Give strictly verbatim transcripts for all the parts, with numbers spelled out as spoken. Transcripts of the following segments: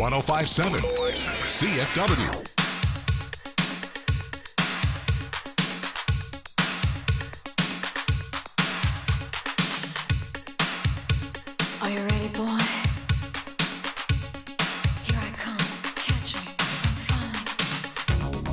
one oh five point seven C F W. Are you ready, boy? Here I come. Catch me. I'm falling.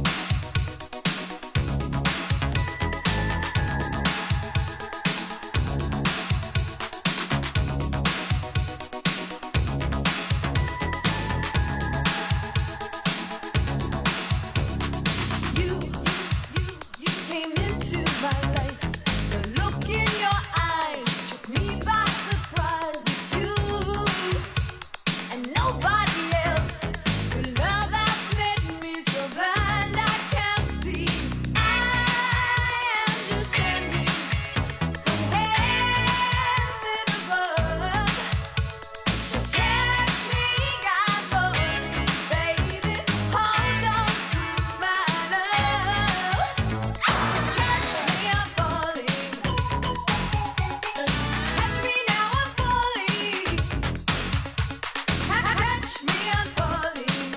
You, you, you came into my life. The look in your eyes took me by surprise. It's you and nobody else. Your love has made me so blind I can't see. I am just standing from heaven above. So catch me, God, falling, baby. Hold on to my love. Catch me, I'm falling. Catch me now, I'm falling. Catch me, I'm falling.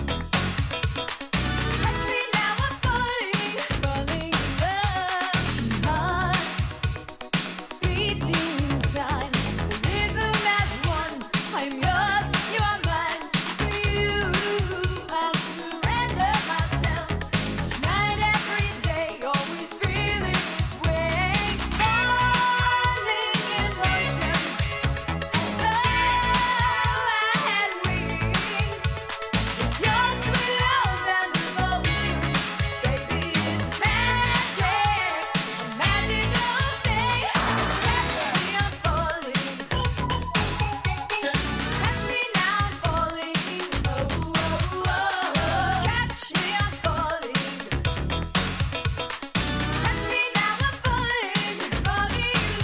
Catch me now, I'm falling. Falling in love. Two hearts beating in time. The rhythm as one. I'm yours, you are mine. For you, I'll surrender myself. Each night, every day, always feeling this way. Falling in motion, as though I had wings. Your sweet love and devotion, baby, it's magic, a magical thing. Catch me, I'm falling. Catch me now, I'm falling. Oh, oh, oh. Catch me, I'm falling. Catch me now, I'm falling. Falling in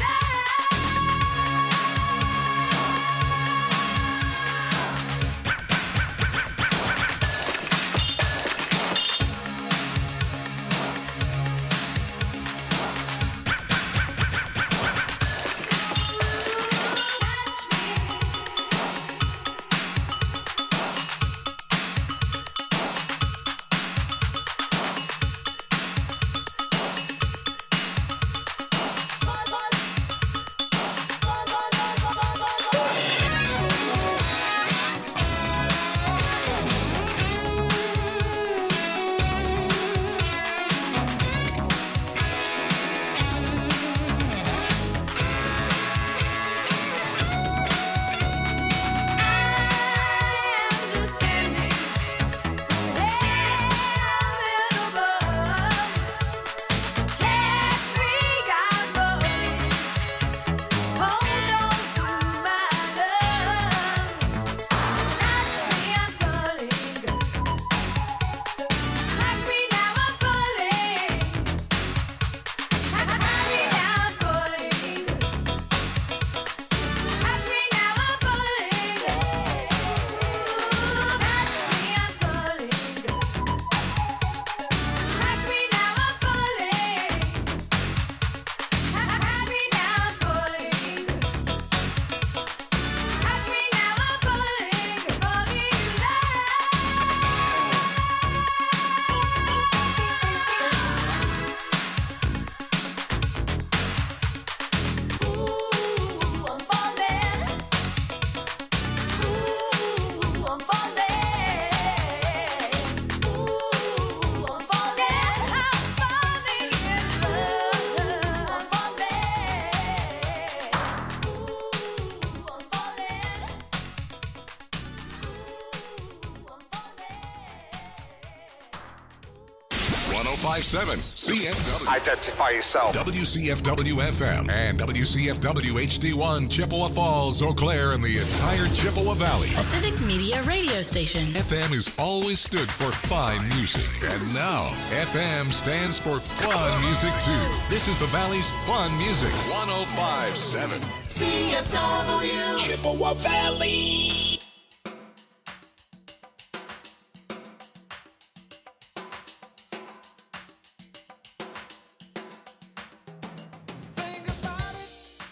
one oh five point seven C F W. Identify yourself. W C F W F M and W C F W H D one, Chippewa Falls, Eau Claire, and the entire Chippewa Valley. A civic media radio station. F M has always stood for fine music. And now, F M stands for fun music, too. This is the Valley's fun music. one oh five point seven C F W. Chippewa Valley.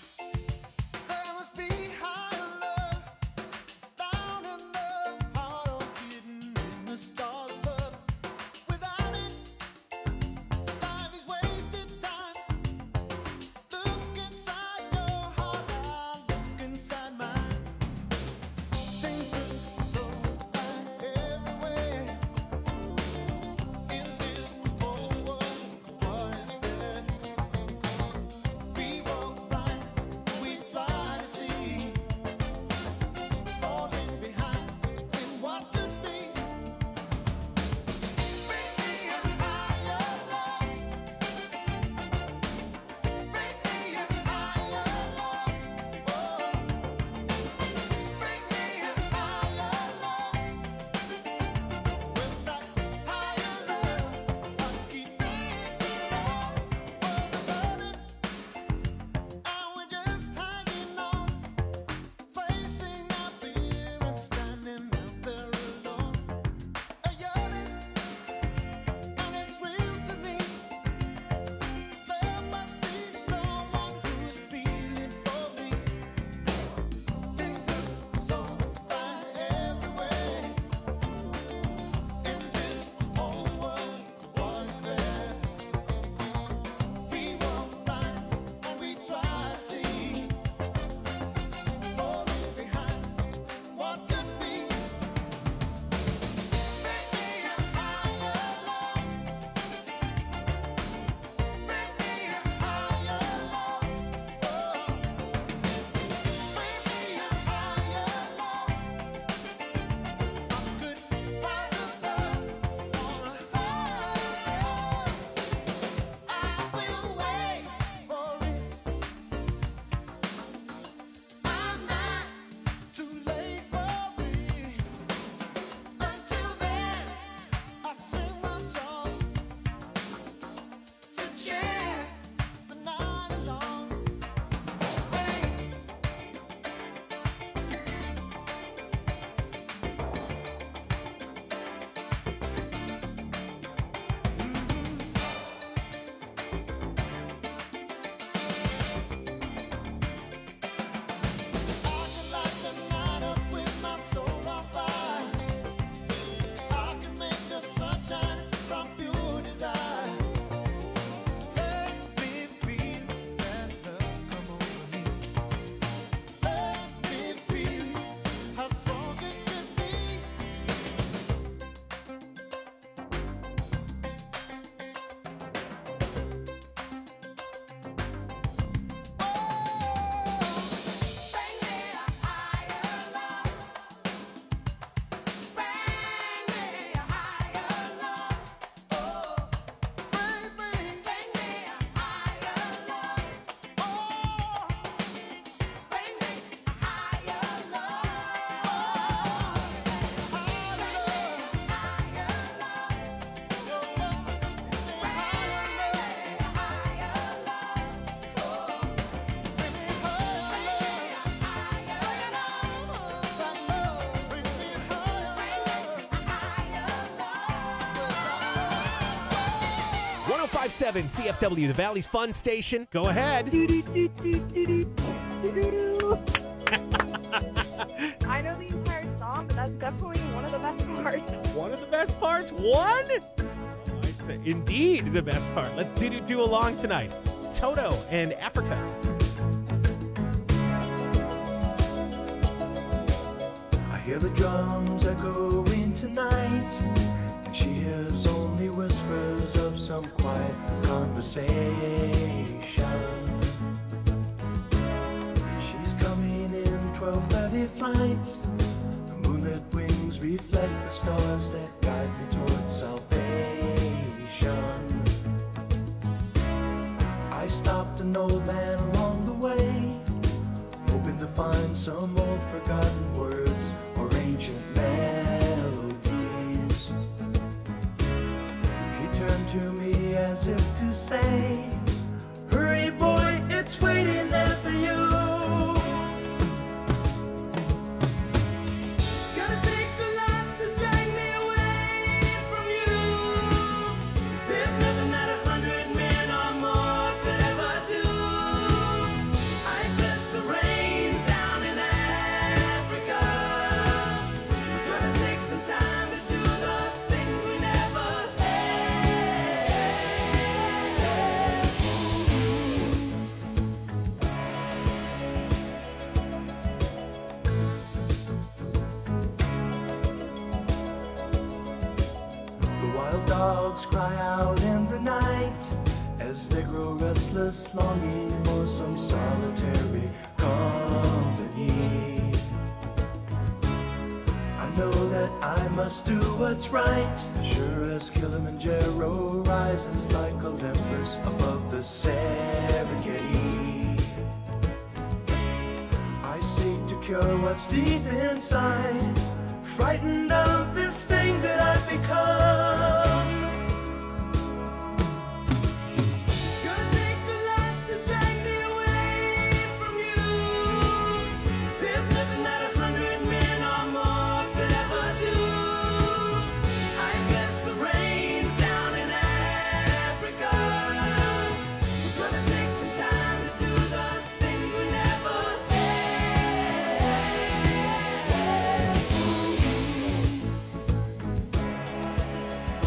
There must be higher love down in the heart five seven C F W, the Valley's Fun Station. Go ahead. I know the entire song, but that's definitely one of the best parts. One of the best parts? One? Oh, I'd say indeed the best part. Let's do do do along tonight. Toto and Africa. I hear the drums echoing tonight, and she hears only whispers of some quiet conversation. She's coming in twelve thirty flight. The moonlit wings reflect the stars that guide me towards salvation. I stopped an old man along the way, hoping to find some old forgotten words or ancient melodies. He turned to me as if to say, hurry boy, it's waiting there for you. Gonna take a lot to drag me away from you. There's nothing that a hundred men or more could ever do. I bless the rains down in Africa. We're gonna take some time to do the things we never The wild dogs cry out in the night as they grow restless, longing for some solitary company. I know that I must do what's right, sure as Kilimanjaro rises like Olympus above the Serengeti. I seek to cure what's deep inside, frightened of this thing that I've become. It's gonna take a lot to drag me away from you. There's nothing that a hundred men or more could ever do. I bless the rains down in Africa. We're gonna take some time to do the things we never had.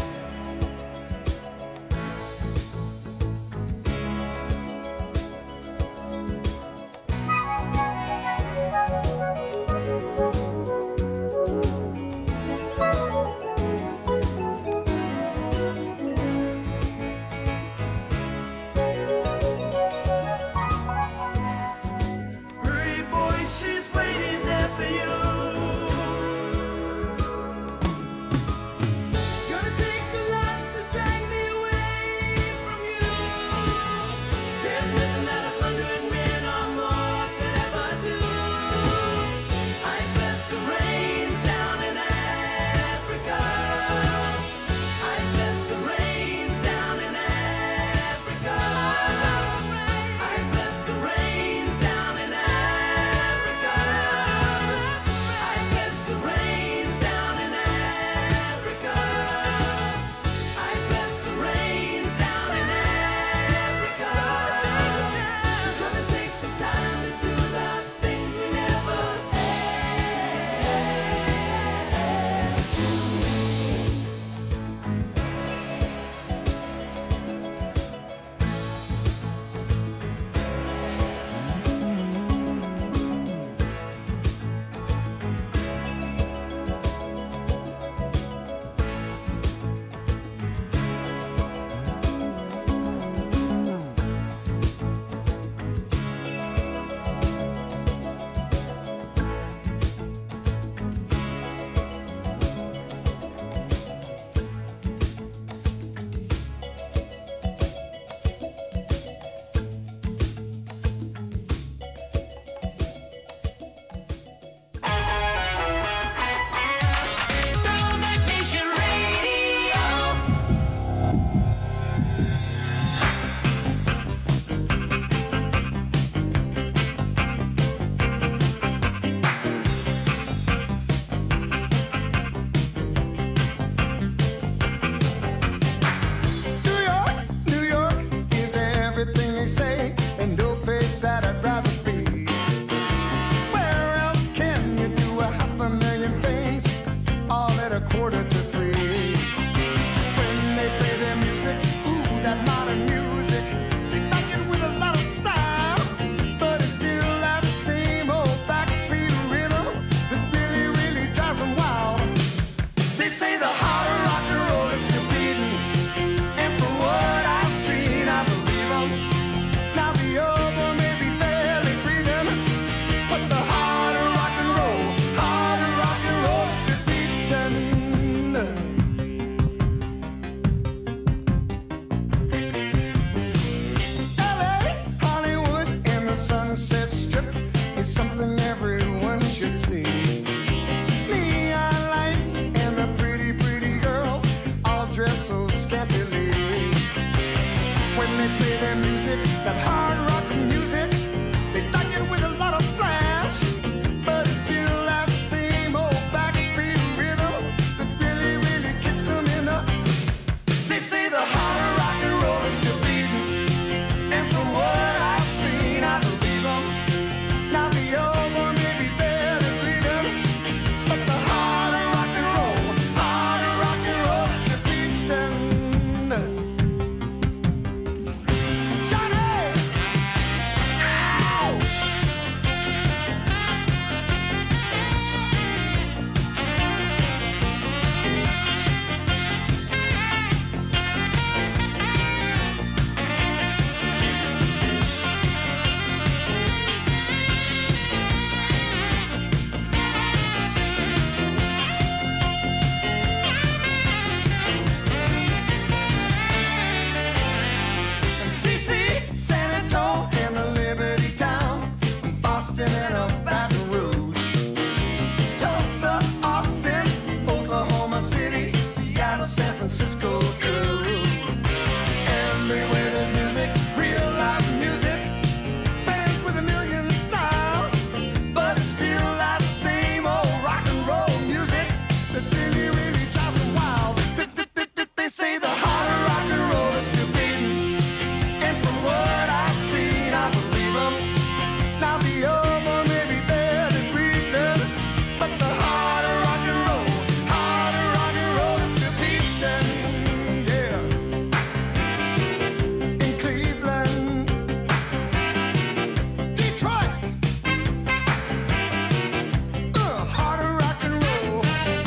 and a Baton Rouge. Tulsa, Austin, Oklahoma City, Seattle, San Francisco, too. Everywhere there's music, real life music, bands with a million styles, but it's still that same old rock and roll music that really, really drives them wild. They say the heart of rock and roll is still beating, and from what I've seen, I believe them. Now the elbow may be barely breathing, but the heart of rock and roll, heart of rock and roll is still beating. Yeah. In Cleveland, Detroit, uh, heart of rock and roll.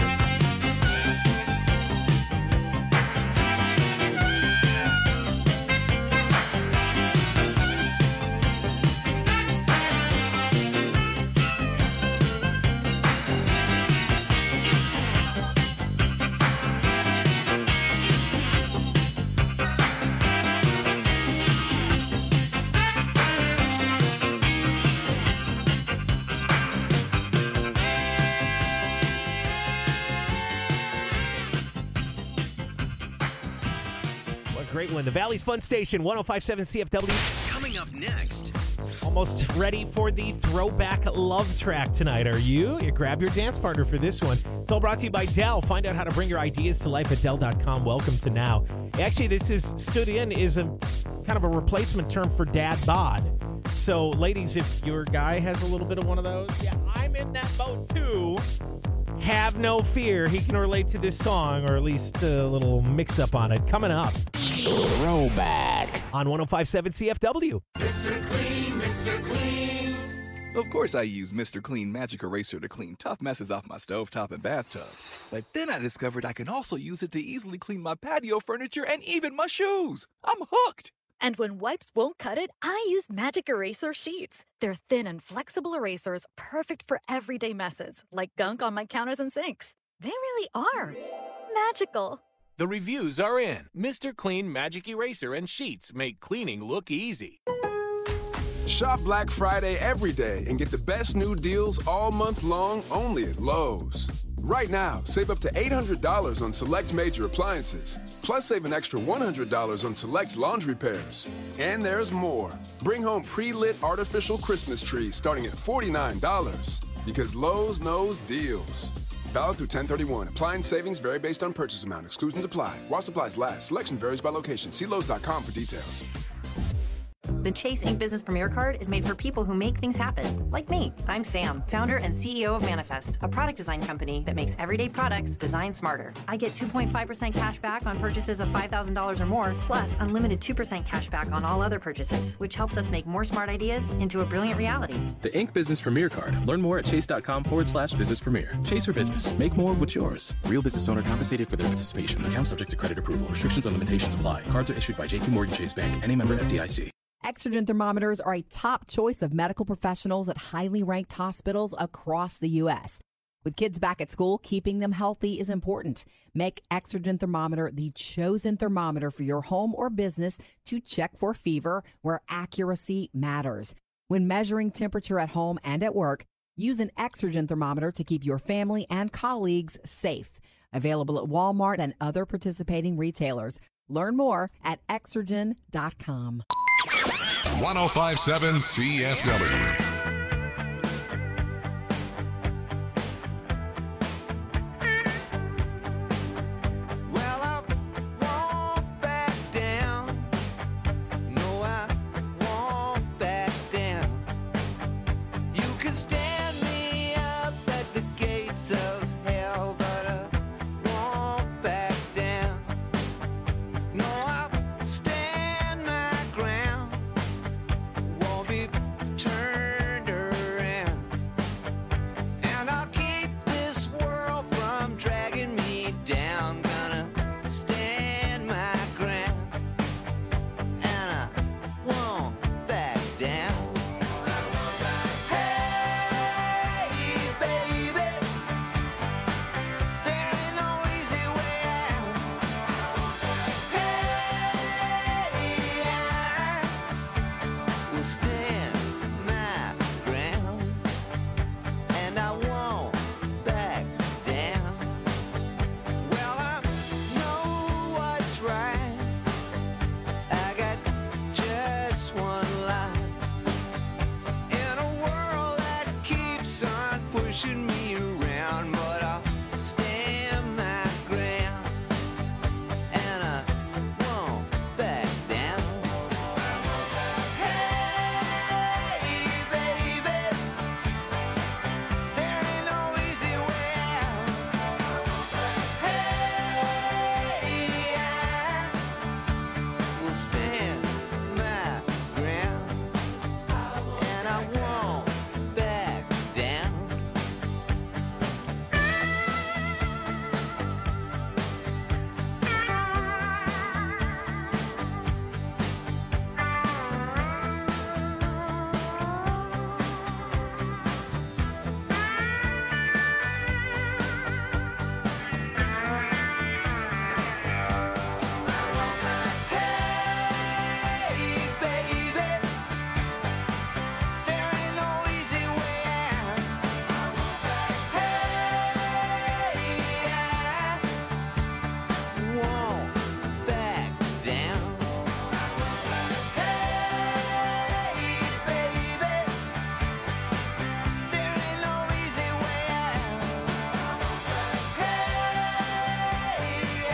What a great one. The Valley's Fun Station, one oh five point seven C F W. Coming up next. Almost ready for the throwback love track tonight, are you? You grab your dance partner for this one. It's all brought to you by Dell. Find out how to bring your ideas to life at Dell dot com. Welcome to Now. Actually, this is stood in is a kind of a replacement term for dad bod. So, ladies, if your guy has a little bit of one of those, yeah, I'm in that boat too. Have no fear. He can relate to this song, or at least a little mix-up on it. Coming up. Throwback. On one oh five point seven C F W. Mister Clean, Mister Clean. Of course I use Mister Clean Magic Eraser to clean tough messes off my stovetop and bathtub. But then I discovered I can also use it to easily clean my patio furniture and even my shoes. I'm hooked. And when wipes won't cut it, I use Magic Eraser Sheets. They're thin and flexible erasers, perfect for everyday messes, like gunk on my counters and sinks. They really are magical. The reviews are in. Mister Clean Magic Eraser and Sheets make cleaning look easy. Shop Black Friday every day and get the best new deals all month long only at Lowe's. Right now, save up to eight hundred dollars on select major appliances. Plus, save an extra one hundred dollars on select laundry pairs. And there's more. Bring home pre-lit artificial Christmas trees starting at forty-nine dollars. Because Lowe's knows deals. Valid through ten thirty-one. Appliance savings vary based on purchase amount. Exclusions apply. While supplies last, selection varies by location. See Lowe's dot com for details. The Chase Ink Business Premier Card is made for people who make things happen, like me. I'm Sam, founder and C E O of Manifest, a product design company that makes everyday products designed smarter. I get two point five percent cash back on purchases of five thousand dollars or more, plus unlimited two percent cash back on all other purchases, which helps us make more smart ideas into a brilliant reality. The Ink Business Premier Card. Learn more at chase.com forward slash business premier. Chase for business. Make more of what's yours. Real business owner compensated for their participation. Account subject to credit approval. Restrictions and limitations apply. Cards are issued by J P Morgan Chase Bank. Any member F D I C. Exergen thermometers are a top choice of medical professionals at highly ranked hospitals across the U S. With kids back at school, keeping them healthy is important. Make Exergen thermometer the chosen thermometer for your home or business to check for fever where accuracy matters. When measuring temperature at home and at work, use an Exergen thermometer to keep your family and colleagues safe. Available at Walmart and other participating retailers. Learn more at exergen dot com. one oh five point seven C F W. Stand my ground, won't be turned. pushing me around, but I'll stand my ground, and I won't back down. Hey, baby, there ain't no easy way out. Hey, I will stand my ground, and I won't back down. Hey, baby, there ain't no easy way out. Hey, I won't back down. Hey, baby, there ain't no easy way out. Hey, I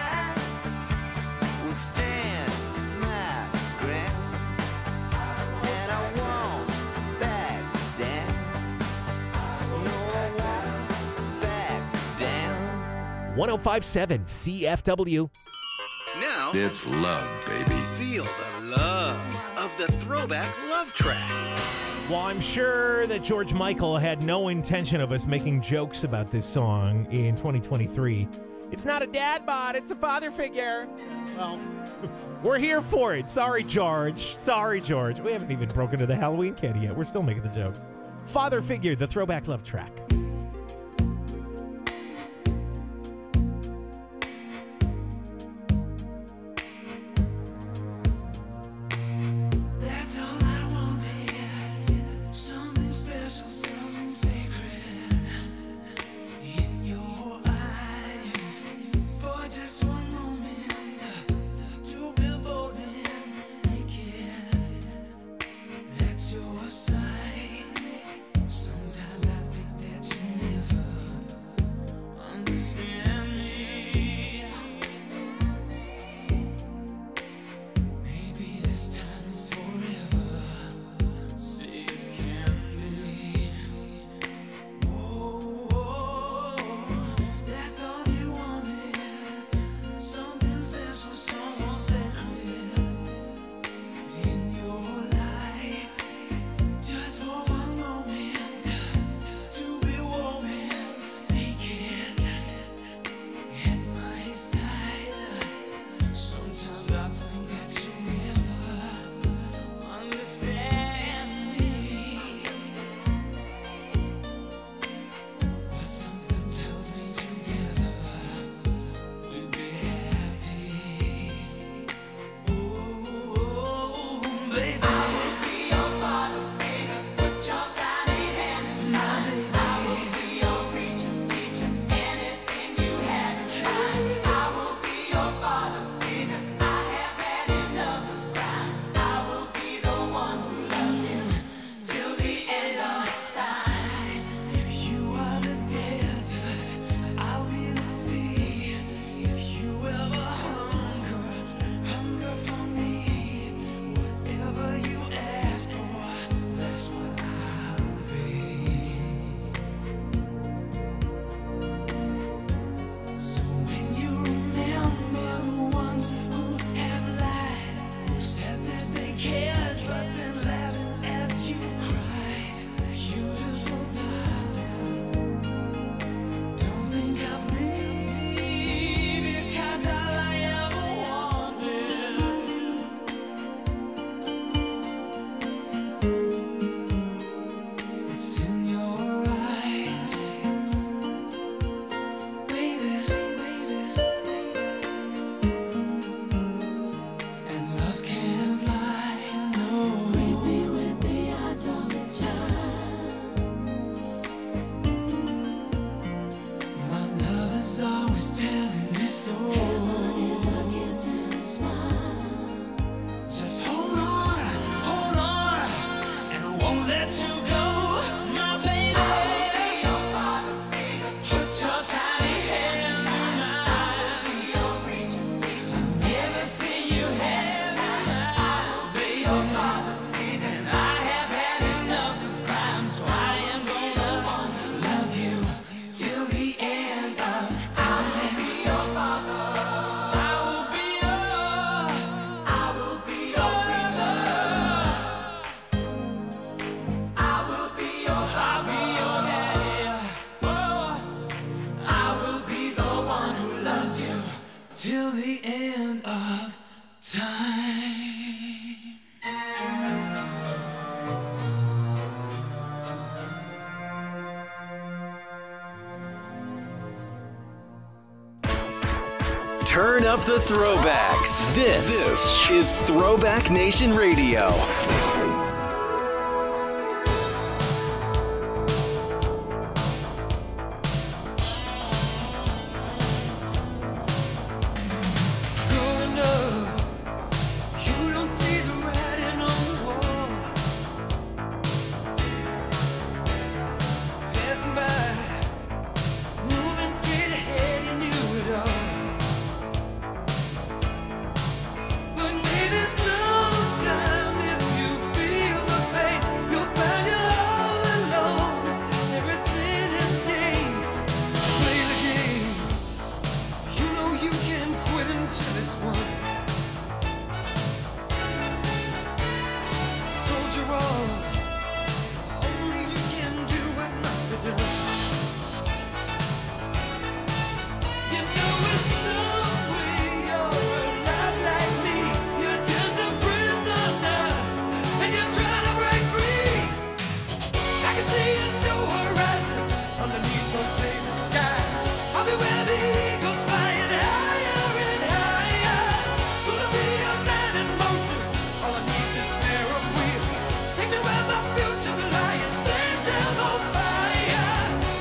will stand my ground, and I won't back down. No, I won't back down. one oh five point seven C F W. Now, It's love, baby. feel the love of the throwback love track. Well, I'm sure that George Michael had no intention of us making jokes about this song in twenty twenty-three. It's not a dad bod, it's a father figure. Well, we're here for it. Sorry, George. Sorry, George. We haven't even broken into the Halloween candy yet. We're still making the jokes. Father figure, the throwback love track. That's all I wanted. Something special, something sacred in your eyes. For just one moment, to be bold and naked at your side. Sometimes I think that till the end of time. Turn up the throwbacks. This, this is Throwback Nation Radio. Growing up, you don't see the writing on the wall. Passing by, moving straight ahead, you knew it all. But maybe sometime if you feel the pain, you'll find you're all alone. Everything has changed. Play the game. You know you can quit until it's won. Soldier on. Only you can do what must be done. You know in some way you're a lot like me. You're just a prisoner, and you're trying to break free. I can see a new horizon underneath the blazing sky. I'll be where the eagles flying higher and higher. Gonna be a man in motion. All I need is a pair of wheels. Take me where my future's lying. Send down those fire.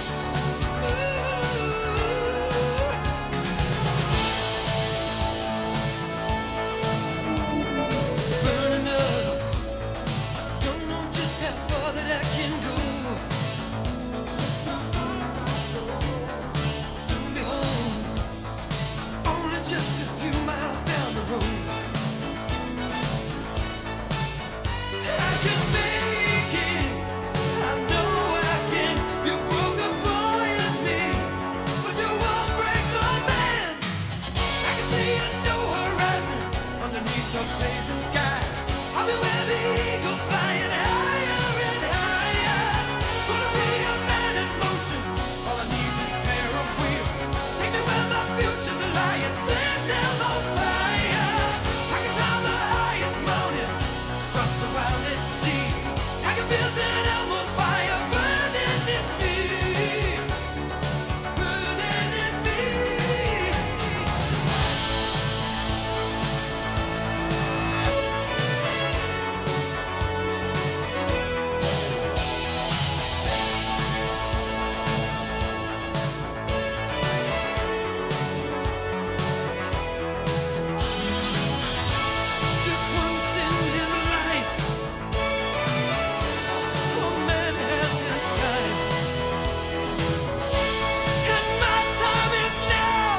Burning up. Don't know just how far that I can go. Soon be home. Only just a few miles down the road. I can make it. I know I can. You broke a boy in me, but you won't break my man. I can see a new horizon underneath the blazing sky. I'll be where the eagles flying higher and higher. Gonna be a man in motion. All I need is a pair of wheels. Take me where my future's lying. Send down those fire. I can climb the highest mountain, cross the wildest sea. I can feel Saint Elmo's fire burning in me, burning in me. Just once in his life, a man has his time, and my time is now.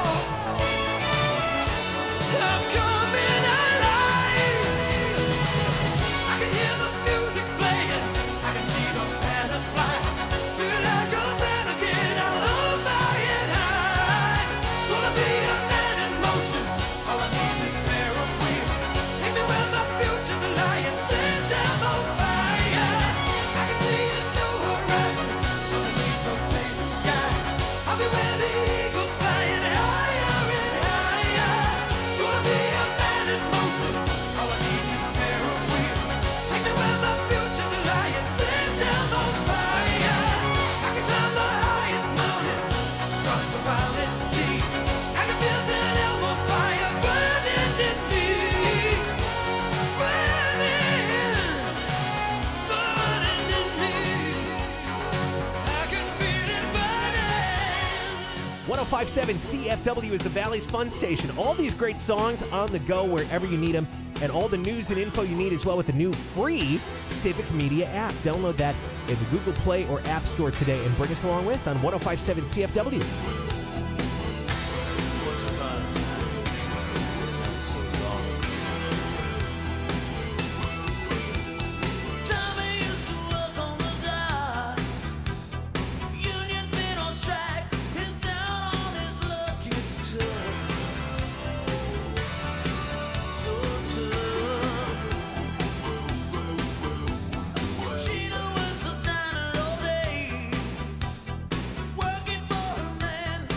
I'm coming alive. I can hear the music playing. I can see the banners fly. Feel like a man again. I'll hold my head high. Gonna be a man in motion. All I need is a pair of wheels. Take me where my future's lying. Send down those fire. I can see a new horizon underneath the blazing sky. I'll be where the eagles flying higher and higher. Gonna be a man in motion. All I need is a pair of wheels. Take me where my future's lying. Send down those fire. I can climb the highest mountain, cross the wildest sea. I can feel Saint Elmo's fire burning in me, burning, burning in me. I can feel it burning. one oh five point seven C F W is the Valley's Fun Station. All these great songs on the go wherever you need them, and all the news and info you need as well with the new free Civic Media app. Download that in the Google Play or App Store today and bring us along with on one oh five point seven C F W. Union's been on strike. He's down on his luck. It's tough, so tough. Sheena works a diner all day, working for her man.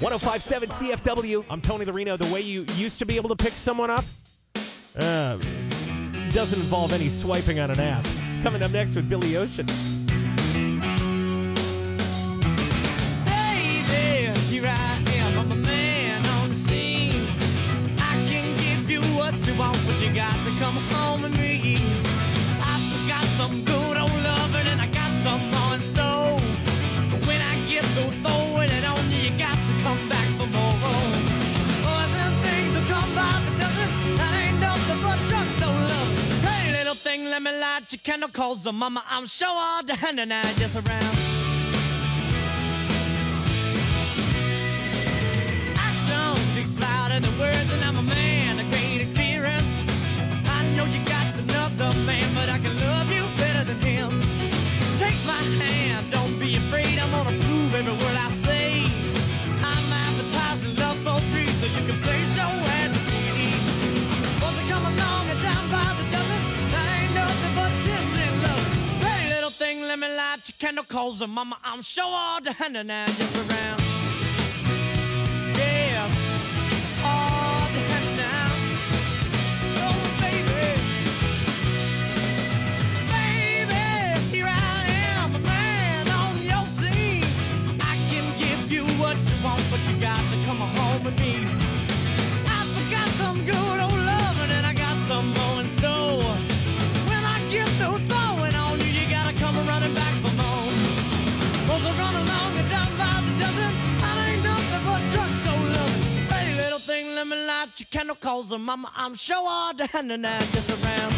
one oh five point seven C F W. I'm Tony the Reno. The way you used to be able to pick someone up uh, doesn't involve any swiping on an app. It's coming up next with Billy Ocean. Baby, here I am, I'm a man on the scene. I can give you what you want, but you got to come home with me. I've got some good old loving and I got some more in store. But when I get through throwing it on you, you got to come back for more. Boys and things will come by the dozen. That ain't nothing but drugstore love. Hey, little thing, let me light your candle, cause the mama, I'm sure all the hand and I just around. Action speaks louder than words, and I'm a man, a great experience. I know you got another man, but I can love you better than him. Take my hand, don't be afraid, I'm gonna prove every word I say. I'm advertising love for free, so you can place your ad to me. Won't they come along and down by the dozen? That ain't nothing but kissing love. Hey, little thing, let me light your candle, cause the mama, I'm sure all the hand and I just around. Yeah, all the hand now. Oh, baby. Baby, here I am, a man on your scene. I can give you what you want, but you got to come home with me. I forgot some good old loving and I got some more in store. When I get through throwing on you, you gotta come running back for more. Both are run along and down by the dozen. I ain't nothing but drugstore loving. Hey, little thing, let me light your candle, cause the mama, I'm sure all the hand and I just around.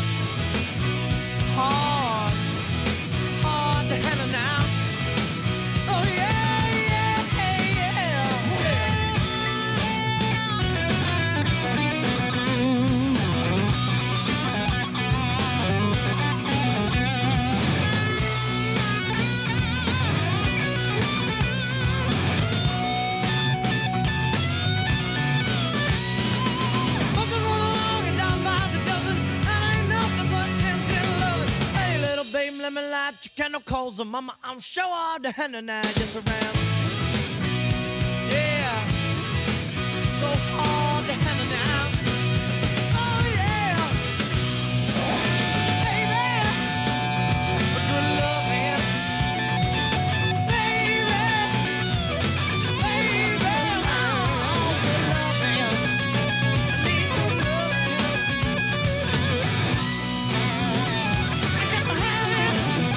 Hard, hard to handle now. Oh yeah, yeah, let me light your candle, cause the mama, I'm sure all the hand and I just around. Yeah, so hard to handle now. Oh yeah, baby, good loving, baby, baby, oh, good loving, I need good loving. I got to have it.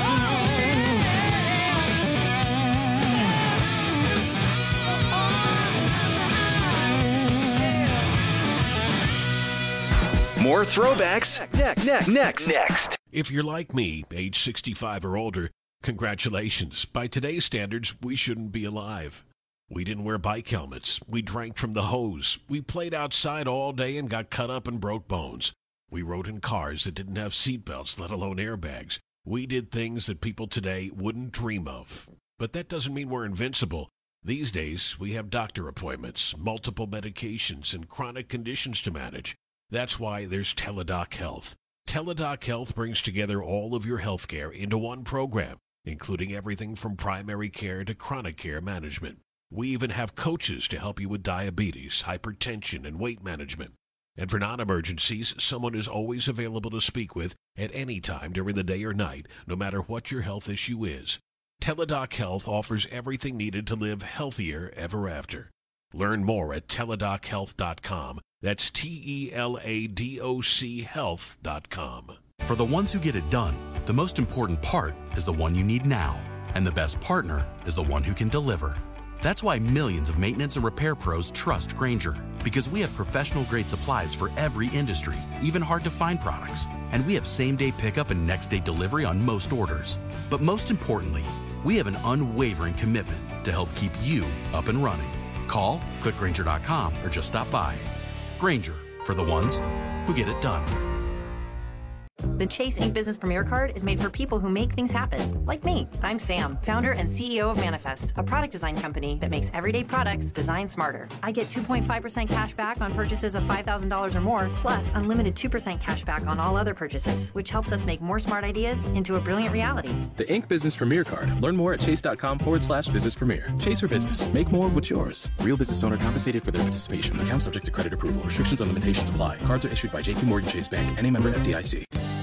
More throwbacks next. Next. Next. Next. If you're like me, age sixty-five or older, congratulations. By today's standards, we shouldn't be alive. We didn't wear bike helmets. We drank from the hose. We played outside all day and got cut up and broke bones. We rode in cars that didn't have seatbelts, let alone airbags. We did things that people today wouldn't dream of. But that doesn't mean we're invincible. These days, we have doctor appointments, multiple medications, and chronic conditions to manage. That's why there's Teladoc Health. Teladoc Health brings together all of your health care into one program, including everything from primary care to chronic care management. We even have coaches to help you with diabetes, hypertension, and weight management. And for non-emergencies, someone is always available to speak with at any time during the day or night, no matter what your health issue is. Teladoc Health offers everything needed to live healthier ever after. Learn more at teladoc health dot com. That's T E L A D O C health dot com. For the ones who get it done, the most important part is the one you need now. And the best partner is the one who can deliver. That's why millions of maintenance and repair pros trust Grainger, because we have professional-grade supplies for every industry, even hard-to-find products. And we have same-day pickup and next-day delivery on most orders. But most importantly, we have an unwavering commitment to help keep you up and running. Call, click Grainger dot com, or just stop by. Grainger, for the ones who get it done. The Chase Ink Business Premier Card is made for people who make things happen, like me. I'm Sam, founder and C E O of Manifest, a product design company that makes everyday products designed smarter. I get two point five percent cash back on purchases of five thousand dollars or more, plus unlimited two percent cash back on all other purchases, which helps us make more smart ideas into a brilliant reality. The Ink Business Premier Card. Learn more at chase.com forward slash business premier. Chase for business. Make more of what's yours. Real business owner compensated for their participation. Account subject to credit approval. Restrictions on limitations apply. Cards are issued by J P Morgan Chase Bank. N A member F D I C.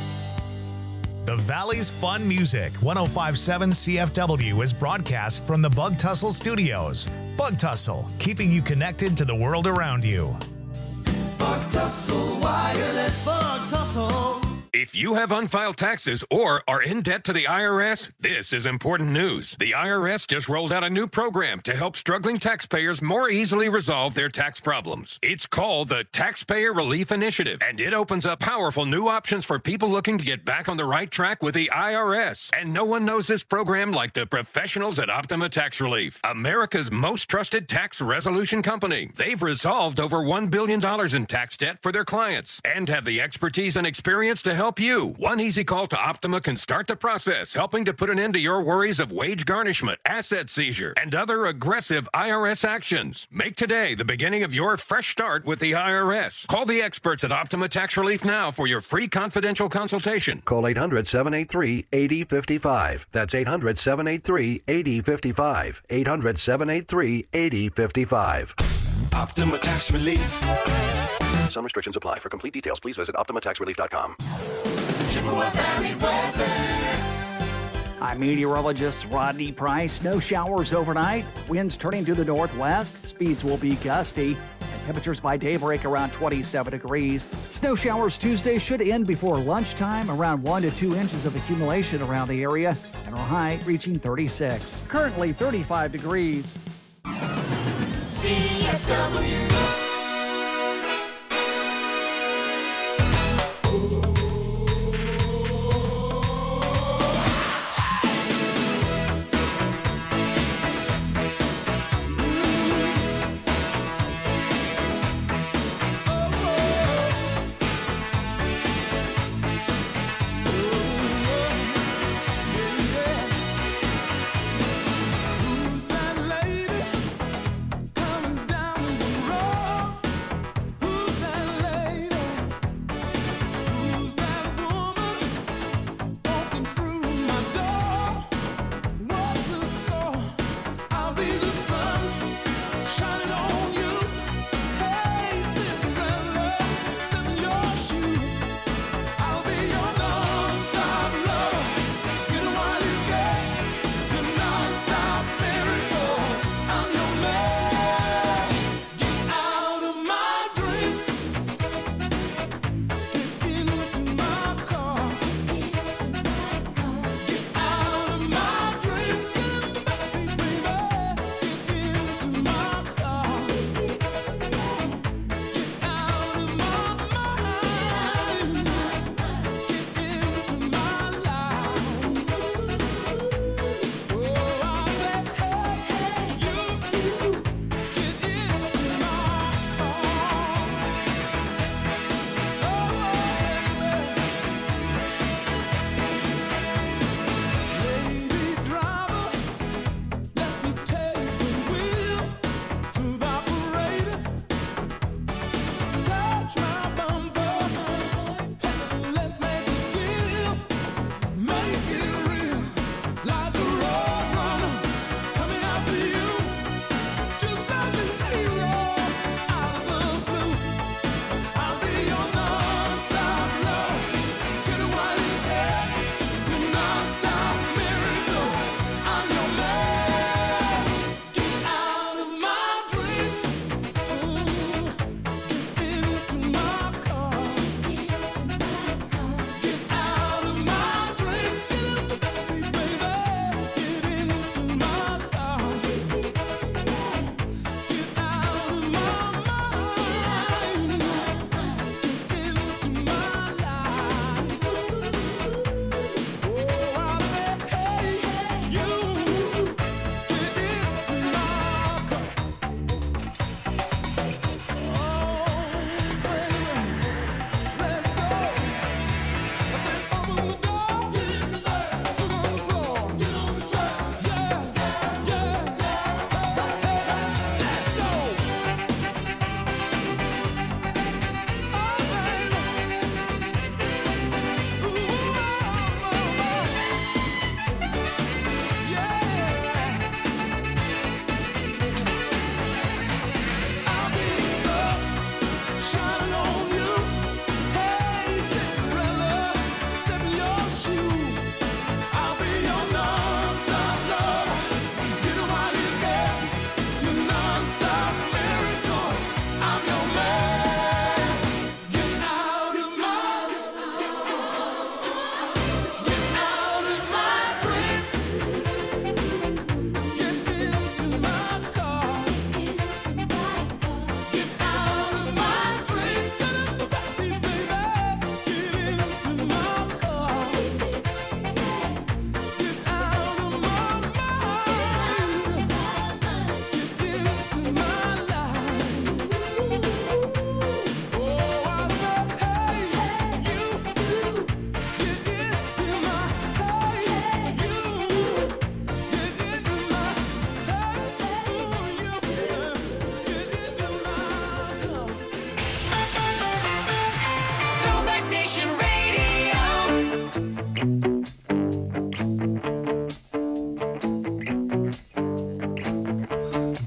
The Valley's Fun Music, one oh five point seven C F W, is broadcast from the Bug Tussle Studios. Bug Tussle, keeping you connected to the world around you. Bug Tussle Wireless. Bug Tussle. If you have unfiled taxes or are in debt to the I R S, this is important news. The I R S just rolled out a new program to help struggling taxpayers more easily resolve their tax problems. It's called the Taxpayer Relief Initiative, and it opens up powerful new options for people looking to get back on the right track with the I R S. And no one knows this program like the professionals at Optima Tax Relief, America's most trusted tax resolution company. They've resolved over one billion dollars in tax debt for their clients and have the expertise and experience to help you. One easy call to Optima can start the process, helping to put an end to your worries of wage garnishment, asset seizure, and other aggressive I R S actions. Make today the beginning of your fresh start with the I R S. Call the experts at Optima Tax Relief now for your free confidential consultation. Call eight hundred, seven eight three, eight zero five five. That's eight hundred, seven eight three, eight zero five five. eight hundred, seven eight three, eight zero five five. Optima Tax Relief. Some restrictions apply. For complete details, please visit optima tax relief dot com. Chippewa Valley weather. I'm meteorologist Rodney Price. Snow showers overnight. Winds turning to the northwest. Speeds will be gusty. And temperatures by daybreak around twenty-seven degrees. Snow showers Tuesday should end before lunchtime. Around one to two inches of accumulation around the area. And our high reaching thirty-six. Currently thirty-five degrees. C F W. Who's that lady coming down the road?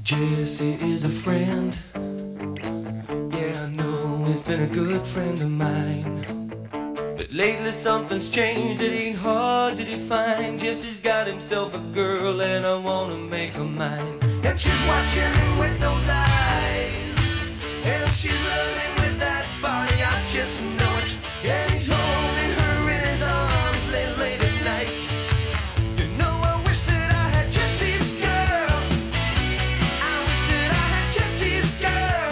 Jesse is a friend. Yeah, I know he's been a good friend of mine. But lately something's changed, it ain't hard to define. Jesse's got himself a girl and I wanna make her mine. And she's watching him with those eyes, and she's loving him with that body, I just know it. And he's holding her in his arms late, late at night. You know I wish that I had Jesse's girl. I wish that I had Jesse's girl.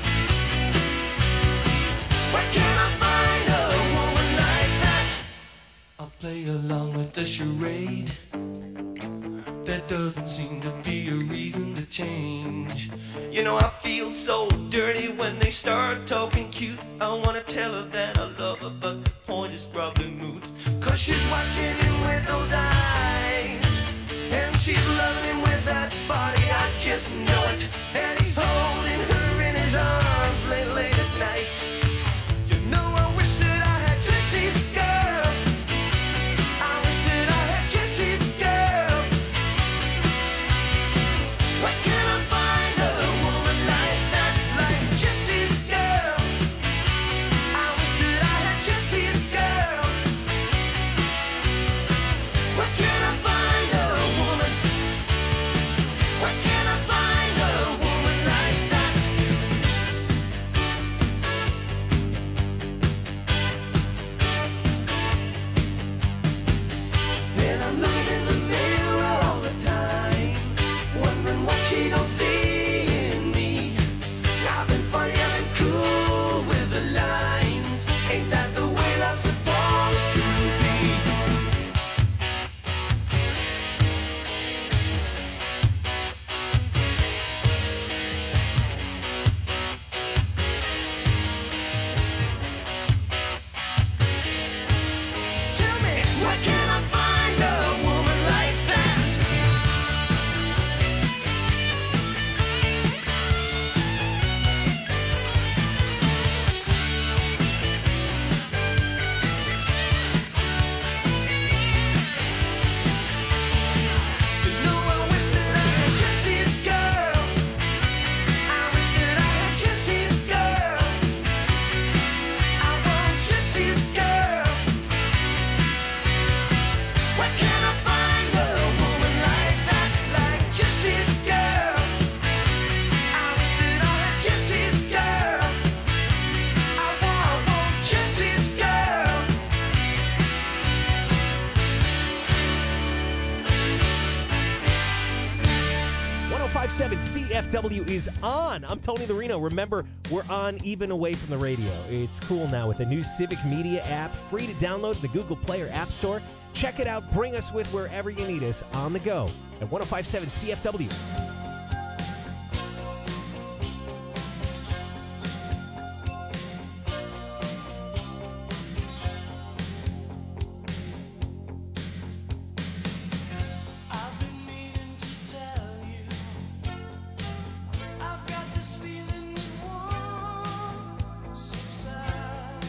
Where can I find a woman like that? I'll play along with the charade. There doesn't seem to be a reason to change. You know I feel so dirty when they start talking cute. I wanna tell her that I love her, but the point is probably moot. Cause she's watching him with those eyes, and she's loving him with that body, I just know it. And he's holding her in his arms late, late at night. You know I wish that I had Jesse's girl. I wish that I had Jesse's girl. Where can I find a woman like that, like Jesse's girl? I wish that I had Jesse's girl. Where can I find a woman? Where can I find a woman like that? And I'm looking in the mirror all the time, wondering what she don't see in me. I've been funny, I've been cool with the lines. Ain't that the way love's supposed to be? Tell me, where can I find a woman like that? You know I wish that I had Jesse's girl. I wish that I had Jesse's girl. I want Jesse's girl. Where can I find a woman like that, like Jesse's girl? I wish that I had Jesse's girl. I want, I want Jesse's girl. one oh five point seven C F W is on. I'm Tony Lorino. Remember, we're on even away from the radio. It's cool now with the new Civic Media app, free to download in the Google Play or App Store. Check it out. Bring us with wherever you need us on the go at one oh five point seven C F W. I've been meaning to tell you, I've got this feeling that won't subside.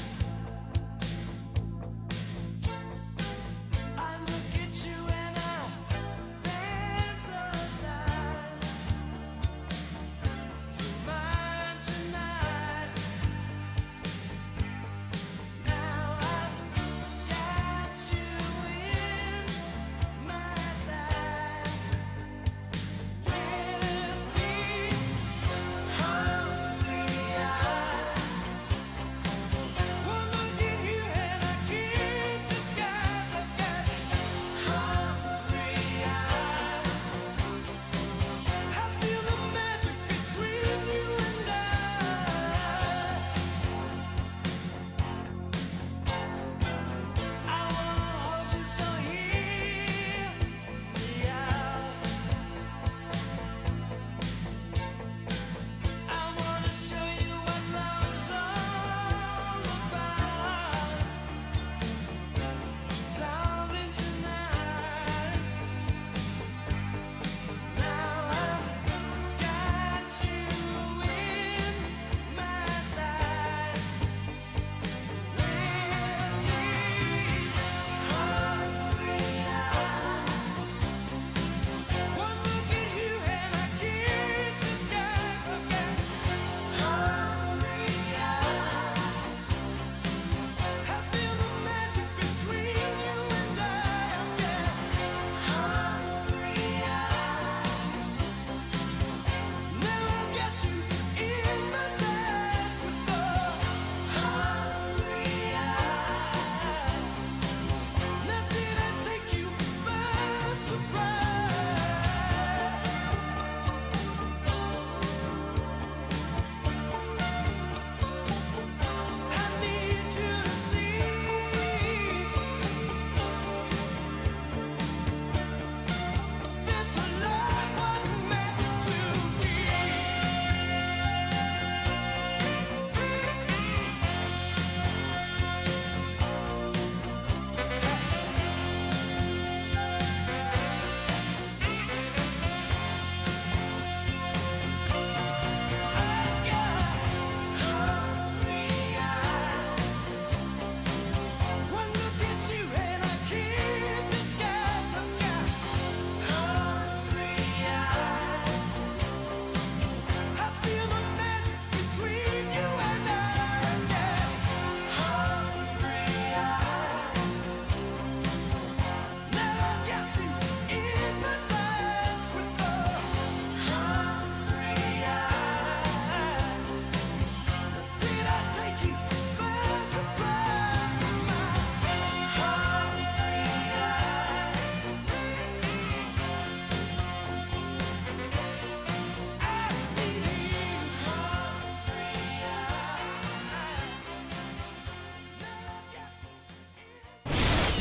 I look at you and I fantasize.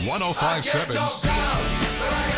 one oh five point seven C F W.